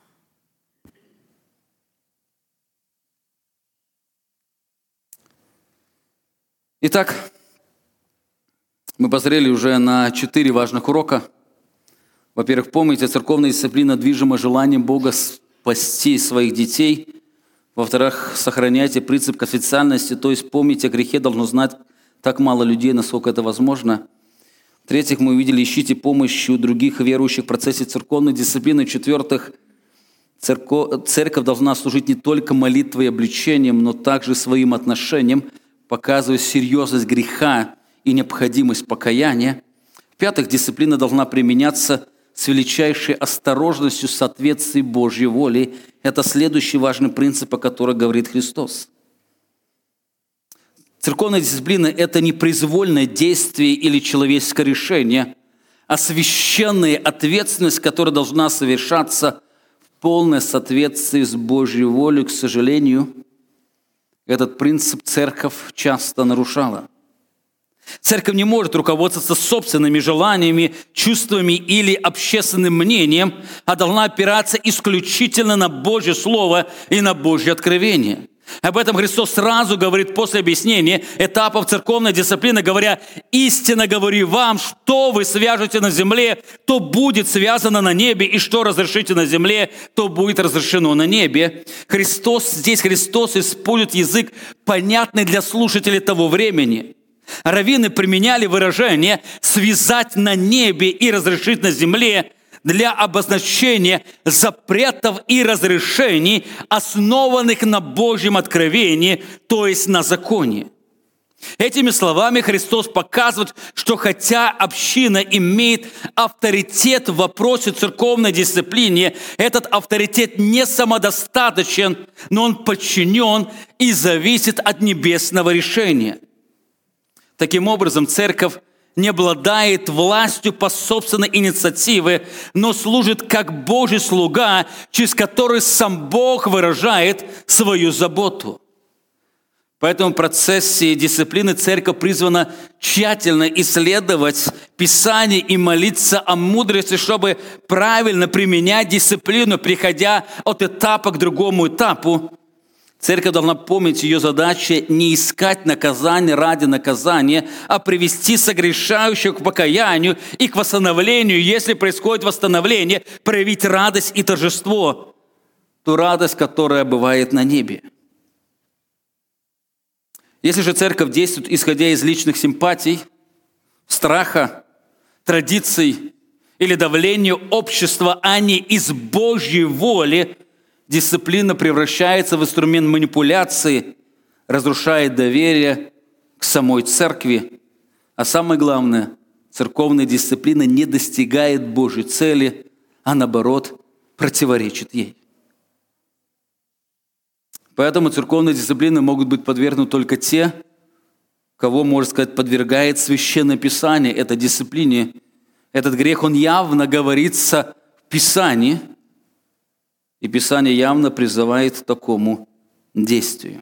Итак, мы посмотрели уже на 4 важных урока. Во-первых, помните, церковная дисциплина движима желанием Бога спасти своих детей. Во-вторых, сохраняйте принцип конфиденциальности, то есть помните, о грехе должно знать так мало людей, насколько это возможно. В-третьих, мы увидели, ищите помощи у других верующих в процессе церковной дисциплины. В-четвертых, церковь должна служить не только молитвой и обличением, но также своим отношением, показывая серьезность греха и необходимость покаяния. В-пятых, дисциплина должна применяться с величайшей осторожностью в соответствии Божьей воле. Это следующий важный принцип, о котором говорит Христос. Церковная дисциплина – это не произвольное действие или человеческое решение, а священная ответственность, которая должна совершаться в полное соответствии с Божьей волей. К сожалению, этот принцип церковь часто нарушала. Церковь не может руководствоваться собственными желаниями, чувствами или общественным мнением, а должна опираться исключительно на Божье Слово и на Божье откровение. Об этом Христос сразу говорит после объяснения этапов церковной дисциплины, говоря: «Истинно говорю вам, что вы свяжете на земле, то будет связано на небе, и что разрешите на земле, то будет разрешено на небе». Христос использует язык, понятный для слушателей того времени. Раввины применяли выражение «связать на небе и разрешить на земле» для обозначения запретов и разрешений, основанных на Божьем откровении, то есть на законе. Этими словами Христос показывает, что хотя община имеет авторитет в вопросе церковной дисциплины, этот авторитет не самодостаточен, но он подчинен и зависит от небесного решения. Таким образом, церковь не обладает властью по собственной инициативе, но служит как Божий слуга, через который сам Бог выражает свою заботу. Поэтому в процессе дисциплины церковь призвана тщательно исследовать Писание и молиться о мудрости, чтобы правильно применять дисциплину, переходя от этапа к другому этапу. Церковь должна помнить, ее задача не искать наказания ради наказания, а привести согрешающих к покаянию и к восстановлению. Если происходит восстановление, проявить радость и торжество, ту радость, которая бывает на небе. Если же церковь действует, исходя из личных симпатий, страха, традиций или давления общества, а не из Божьей воли, дисциплина превращается в инструмент манипуляции, разрушает доверие к самой церкви. А самое главное, церковная дисциплина не достигает Божьей цели, а наоборот, противоречит ей. Поэтому церковной дисциплине могут быть подвергнуты только те, кого, можно сказать, подвергает Священное Писание этой дисциплине. Этот грех, он явно говорится в Писании, и Писание явно призывает к такому действию.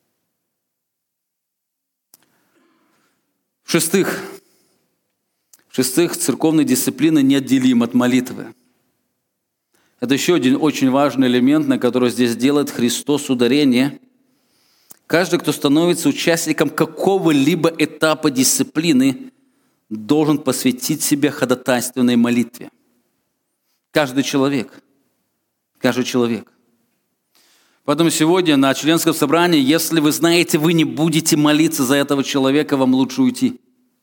В-шестых, церковная дисциплина неотделима от молитвы. Это еще один очень важный элемент, на который здесь делает Христос ударение. Каждый, кто становится участником какого-либо этапа дисциплины, должен посвятить себя ходатайственной молитве. Каждый человек. Поэтому сегодня на членском собрании, если вы знаете, вы не будете молиться за этого человека, вам лучше уйти.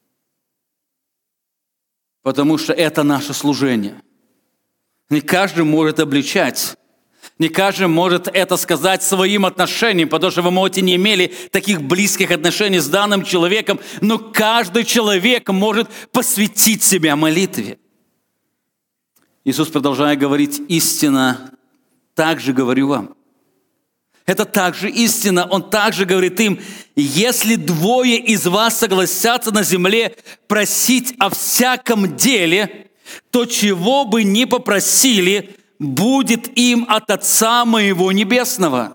Потому что это наше служение. Не каждый может обличать. Не каждый может это сказать своим отношением, потому что вы, можете, не имели таких близких отношений с данным человеком, но каждый человек может посвятить себя молитве. Иисус продолжает говорить: истинно, так же говорю вам. Это также истина. Он также говорит им: если двое из вас согласятся на земле просить о всяком деле, то чего бы ни попросили, будет им от Отца моего Небесного.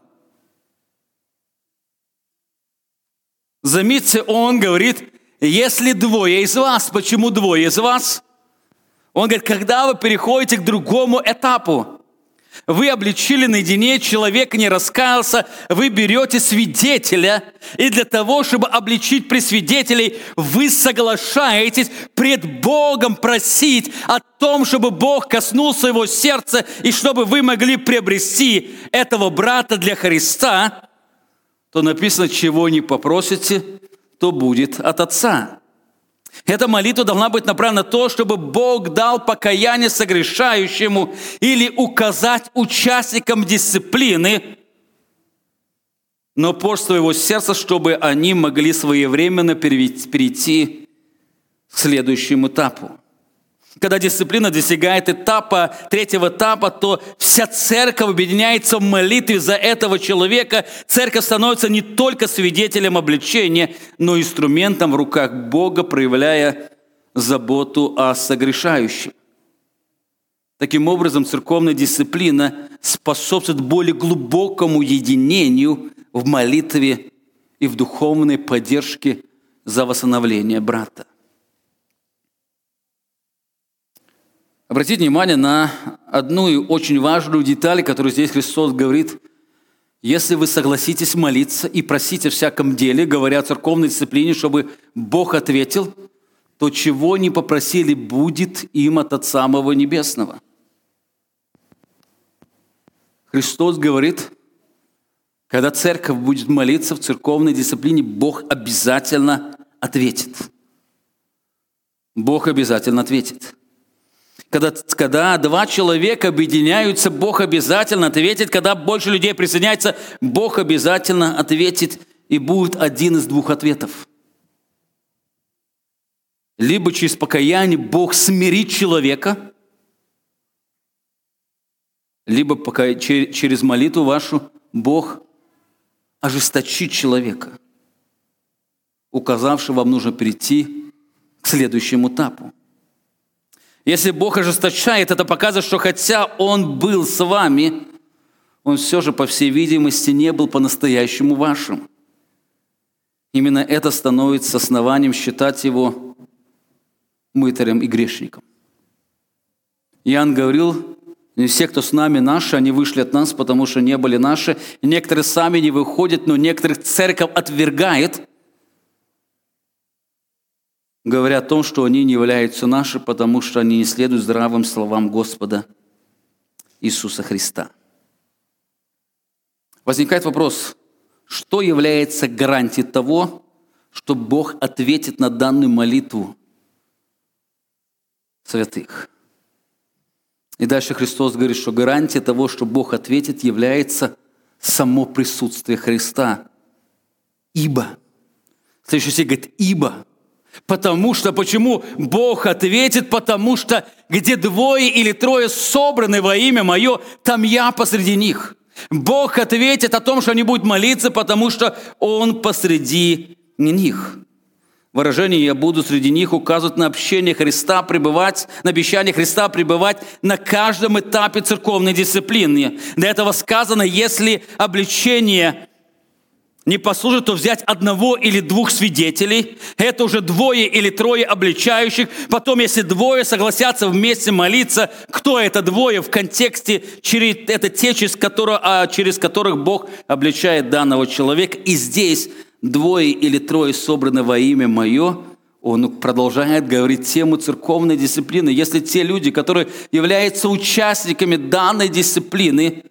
Заметьте, он говорит: если двое из вас. Почему двое из вас? Он говорит, когда вы переходите к другому этапу, вы обличили наедине, человек не раскаялся, вы берете свидетеля, и для того, чтобы обличить при свидетелей, вы соглашаетесь пред Богом просить о том, чтобы Бог коснулся его сердца, и чтобы вы могли приобрести этого брата для Христа, то написано: чего не попросите, то будет от Отца. Эта молитва должна быть направлена на то, чтобы Бог дал покаяние согрешающему или указать участникам дисциплины на упорство его сердца, чтобы они могли своевременно перейти к следующему этапу. Когда дисциплина достигает третьего этапа, то вся церковь объединяется в молитве за этого человека. Церковь становится не только свидетелем обличения, но и инструментом в руках Бога, проявляя заботу о согрешающем. Таким образом, церковная дисциплина способствует более глубокому единению в молитве и в духовной поддержке за восстановление брата. Обратите внимание на одну очень важную деталь, которую здесь Христос говорит: Если вы согласитесь молиться и просите в всяком деле, говоря о церковной дисциплине, чтобы Бог ответил, то чего не попросили, будет им от Отца самого Небесного. Христос говорит, когда церковь будет молиться в церковной дисциплине, Бог обязательно ответит. Бог обязательно ответит. Когда два человека объединяются, Бог обязательно ответит. Когда больше людей присоединяется, Бог обязательно ответит. И будет один из двух ответов. Либо через покаяние Бог смирит человека, либо через молитву вашу Бог ожесточит человека, указавший вам нужно перейти к следующему этапу. Если Бог ожесточает, это показывает, что хотя Он был с вами, Он все же, по всей видимости, не был по-настоящему вашим. Именно это становится основанием считать Его мытарем и грешником. Иоанн говорил, не все, кто с нами наши, они вышли от нас, потому что не были наши. Некоторые сами не выходят, но некоторых церковь отвергает, говоря о том, что они не являются наши, потому что они не следуют здравым словам Господа Иисуса Христа. Возникает вопрос, что является гарантией того, что Бог ответит на данную молитву святых? И дальше Христос говорит, что гарантия того, что Бог ответит, является само присутствие Христа. Ибо. Следующий стих говорит, ибо. Потому что, почему Бог ответит? Потому что где двое или трое собраны во имя Мое, там Я посреди них. Бог ответит о том, что они будут молиться, потому что Он посреди них. Выражение «я буду среди них» указывает на общение Христа пребывать, на обещание Христа пребывать на каждом этапе церковной дисциплины. Для этого сказано, если обличение не послужит, то взять одного или двух свидетелей. Это уже двое или трое обличающих. Потом, если двое согласятся вместе молиться, кто это двое в контексте, это те, через которых Бог обличает данного человека. И здесь двое или трое собраны во имя Мое, он продолжает говорить тему церковной дисциплины. Если те люди, которые являются участниками данной дисциплины,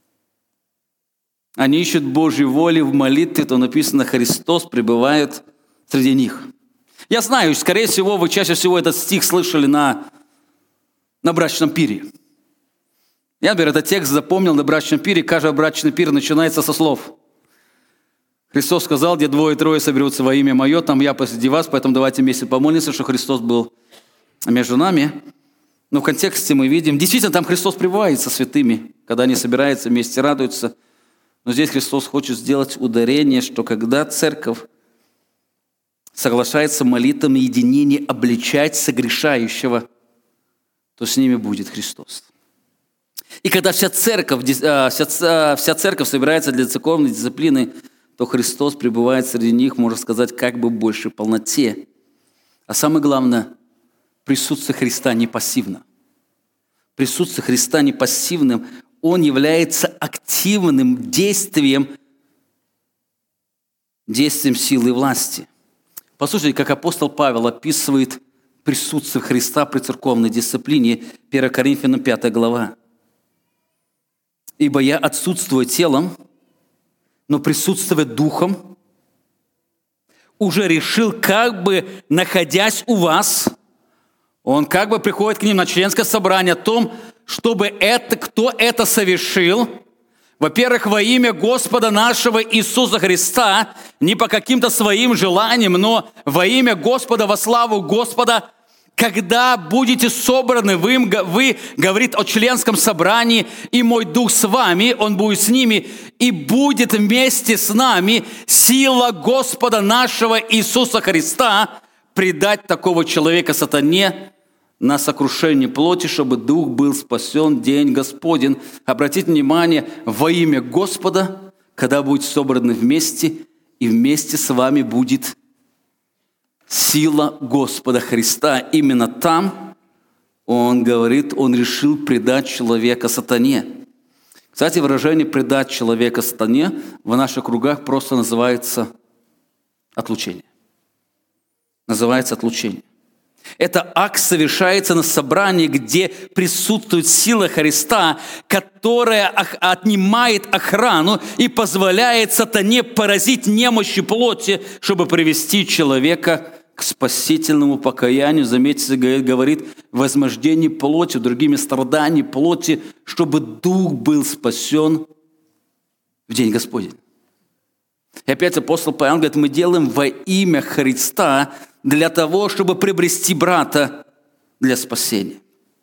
они ищут Божьей воли в молитве, то написано, Христос пребывает среди них. Я знаю, скорее всего, вы чаще всего этот стих слышали на брачном пире. Я, например, этот текст запомнил на брачном пире. Каждый брачный пир начинается со слов. Христос сказал, где двое-трое соберутся во имя Мое, там Я посреди вас, поэтому давайте вместе помолимся, что Христос был между нами. Но в контексте мы видим, действительно, там Христос пребывает со святыми, когда они собираются вместе, радуются. Но здесь Христос хочет сделать ударение, что когда церковь соглашается молитвами единения обличать согрешающего, то с ними будет Христос. И когда вся церковь собирается для церковной дисциплины, то Христос пребывает среди них, можно сказать, как бы в большей полноте. А самое главное, присутствие Христа не пассивно. Присутствие Христа не пассивным, Он является активным действием силы и власти. Послушайте, как апостол Павел описывает присутствие Христа при церковной дисциплине, 1 Коринфянам 5 глава. «Ибо я отсутствую телом, но присутствуя духом, уже решил, как бы находясь у вас, он как бы приходит к ним на членское собрание о том, чтобы кто это совершил, во-первых, во имя Господа нашего Иисуса Христа, не по каким-то своим желаниям, но во имя Господа, во славу Господа, когда будете собраны, вы, говорит о членском собрании, и мой Дух с вами, Он будет с ними, и будет вместе с нами сила Господа нашего Иисуса Христа предать такого человека сатане на сокрушение плоти, чтобы Дух был спасен день Господень. Обратите внимание, во имя Господа, когда будете собраны вместе, и вместе с вами будет сила Господа Христа. Именно там, Он говорит, Он решил предать человека сатане. Кстати, выражение «предать человека сатане» в наших кругах просто называется отлучение. Называется отлучение. Это акт совершается на собрании, где присутствует сила Христа, которая отнимает охрану и позволяет сатане поразить немощи плоти, чтобы привести человека к спасительному покаянию. Заметьте, говорит, возмождение плоти, другими страданиями плоти, чтобы дух был спасен в день Господень. И опять апостол Павел говорит, мы делаем во имя Христа для того, чтобы приобрести брата для спасения.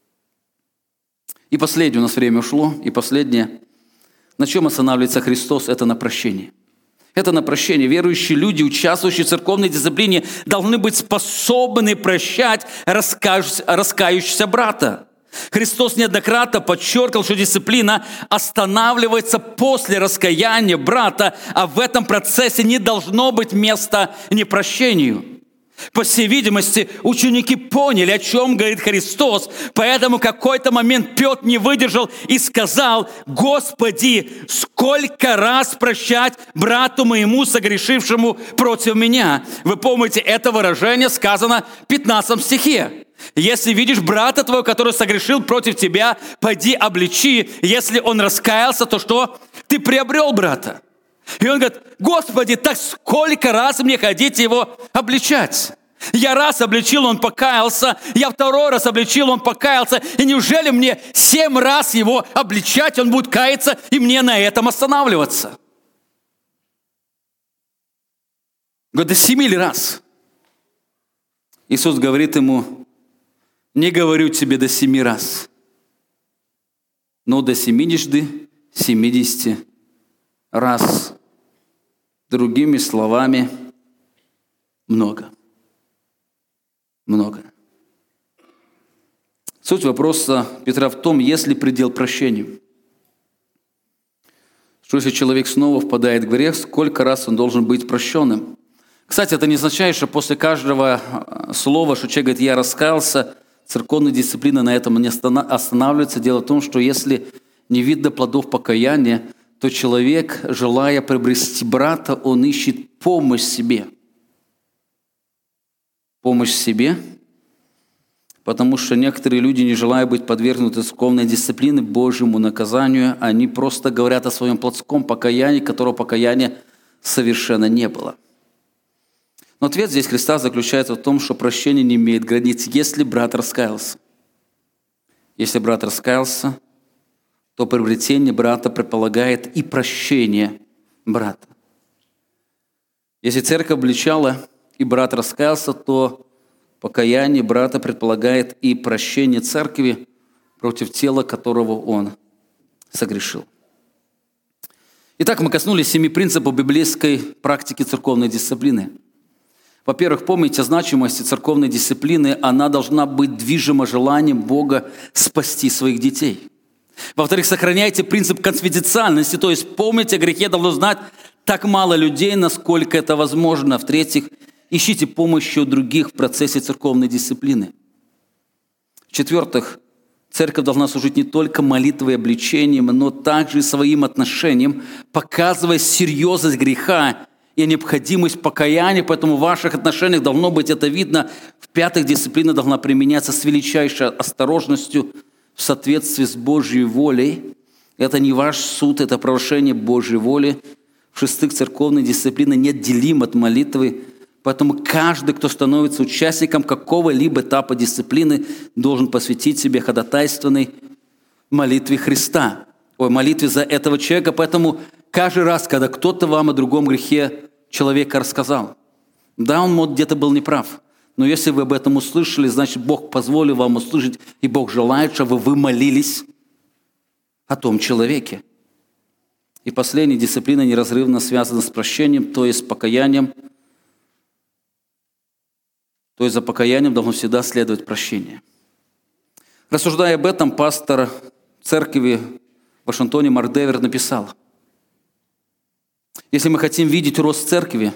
И последнее, у нас время ушло, и последнее, на чем останавливается Христос, это на прощении. Это на прощение. Верующие люди, участвующие в церковной дисциплине, должны быть способны прощать раскающегося брата. Христос неоднократно подчеркивал, что дисциплина останавливается после раскаяния брата, а в этом процессе не должно быть места непрощению. По всей видимости, ученики поняли, о чем говорит Христос, поэтому в какой-то момент Петр не выдержал и сказал: «Господи, сколько раз прощать брату моему, согрешившему против меня?» Вы помните, это выражение сказано в 15 стихе. «Если видишь брата твоего, который согрешил против тебя, пойди обличи. Если он раскаялся, то что? Ты приобрел брата». И он говорит: «Господи, так сколько раз мне ходить его обличать? Я раз обличил, он покаялся, я второй раз обличил, он покаялся, и неужели мне 7 раз его обличать, он будет каяться, и мне на этом останавливаться?» Говорит, до 7 раз. Иисус говорит ему: «Не говорю тебе до 7 раз, но до 70 раз». Другими словами, много. Много. Суть вопроса Петра в том, есть ли предел прощению. Что если человек снова впадает в грех, сколько раз он должен быть прощенным? Кстати, это не означает, что после каждого слова, что человек говорит «я раскаялся», церковная дисциплина на этом не останавливается. Дело в том, что если не видно плодов покаяния, то человек, желая приобрести брата, он ищет помощь себе. Помощь себе, потому что некоторые люди, не желая быть подвергнуты церковной дисциплине, Божьему наказанию, они просто говорят о своем плотском покаянии, которого покаяния совершенно не было. Но ответ здесь Христа заключается в том, что прощение не имеет границ, если брат раскаялся. Если брат раскаялся, то приобретение брата предполагает и прощение брата. Если церковь обличала, и брат раскаялся, то покаяние брата предполагает и прощение церкви против тела, которого он согрешил. Итак, мы коснулись 7 принципов библейской практики церковной дисциплины. Во-первых, помните о значимости церковной дисциплины, она должна быть движима желанием Бога спасти своих детей. Во-вторых, сохраняйте принцип конфиденциальности, то есть помните о грехе должно знать так мало людей, насколько это возможно. В-третьих, ищите помощи у других в процессе церковной дисциплины. В-четвертых, церковь должна служить не только молитвой и обличением, но также своим отношением, показывая серьезность греха и необходимость покаяния, поэтому в ваших отношениях должно быть это видно. В-пятых, дисциплина должна применяться с величайшей осторожностью, в соответствии с Божьей волей. Это не ваш суд, это провозглашение Божьей воли. В-шестых, церковная дисциплина неотделима от молитвы, поэтому каждый, кто становится участником какого-либо этапа дисциплины, должен посвятить себе ходатайственной молитве Христа, молитве за этого человека. Поэтому каждый раз, когда кто-то вам о другом грехе человека рассказал, да, он, может, где-то был неправ, но если вы об этом услышали, значит, Бог позволил вам услышать, и Бог желает, чтобы вы молились о том человеке. И последняя дисциплина неразрывно связана с прощением, то есть с покаянием. То есть за покаянием должно всегда следовать прощение. Рассуждая об этом, пастор церкви в Вашингтоне Марк Девер написал: если мы хотим видеть рост церкви,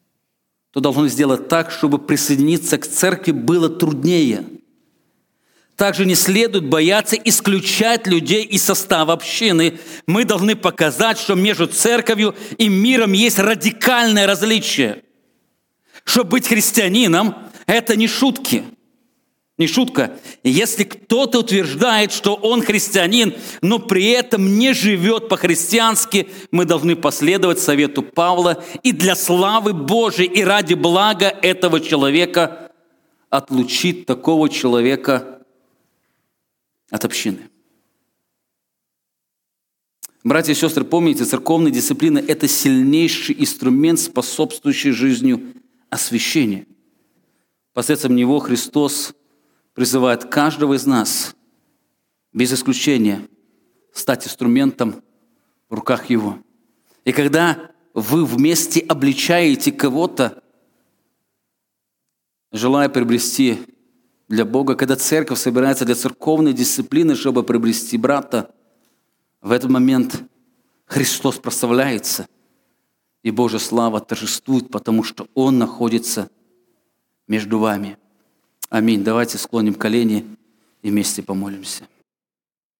то должны сделать так, чтобы присоединиться к церкви было труднее. Также не следует бояться исключать людей из состава общины. Мы должны показать, что между церковью и миром есть радикальное различие. Чтобы быть христианином, это не шутки. Не шутка. Если кто-то утверждает, что он христианин, но при этом не живет по-христиански, мы должны последовать совету Павла и для славы Божией и ради блага этого человека отлучить такого человека от общины. Братья и сестры, помните, церковная дисциплина – это сильнейший инструмент, способствующий жизнью освящения. Посредством него Христос призывает каждого из нас, без исключения, стать инструментом в руках Его. И когда вы вместе обличаете кого-то, желая приобрести для Бога, когда церковь собирается для церковной дисциплины, чтобы приобрести брата, в этот момент Христос прославляется, и Божья слава торжествует, потому что Он находится между вами. Аминь. Давайте склоним колени и вместе помолимся.